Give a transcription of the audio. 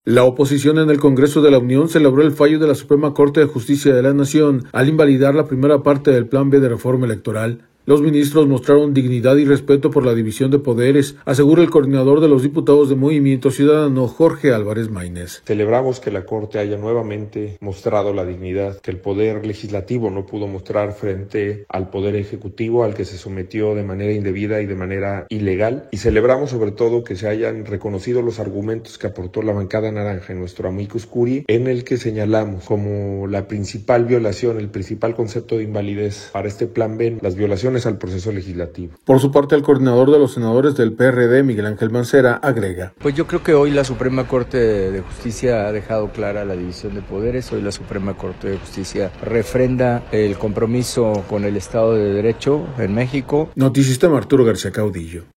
La oposición en el Congreso de la Unión celebró el fallo de la Suprema Corte de Justicia de la Nación al invalidar la primera parte del Plan B de reforma electoral. Los ministros mostraron dignidad y respeto por la división de poderes, asegura el coordinador de los diputados de Movimiento Ciudadano, Jorge Álvarez Maínez. Celebramos que la Corte haya nuevamente mostrado la dignidad que el Poder Legislativo no pudo mostrar frente al Poder Ejecutivo, al que se sometió de manera indebida y de manera ilegal. Y celebramos sobre todo que se hayan reconocido los argumentos que aportó la bancada naranja en nuestro amicus curiae, en el que señalamos como la principal violación, el principal concepto de invalidez para este Plan B, las violaciones al proceso legislativo. Por su parte, el coordinador de los senadores del PRD, Miguel Ángel Mancera, agrega: Pues yo creo que hoy la Suprema Corte de Justicia ha dejado clara la división de poderes. Hoy la Suprema Corte de Justicia refrenda el compromiso con el Estado de Derecho en México. Noticista Arturo García Caudillo.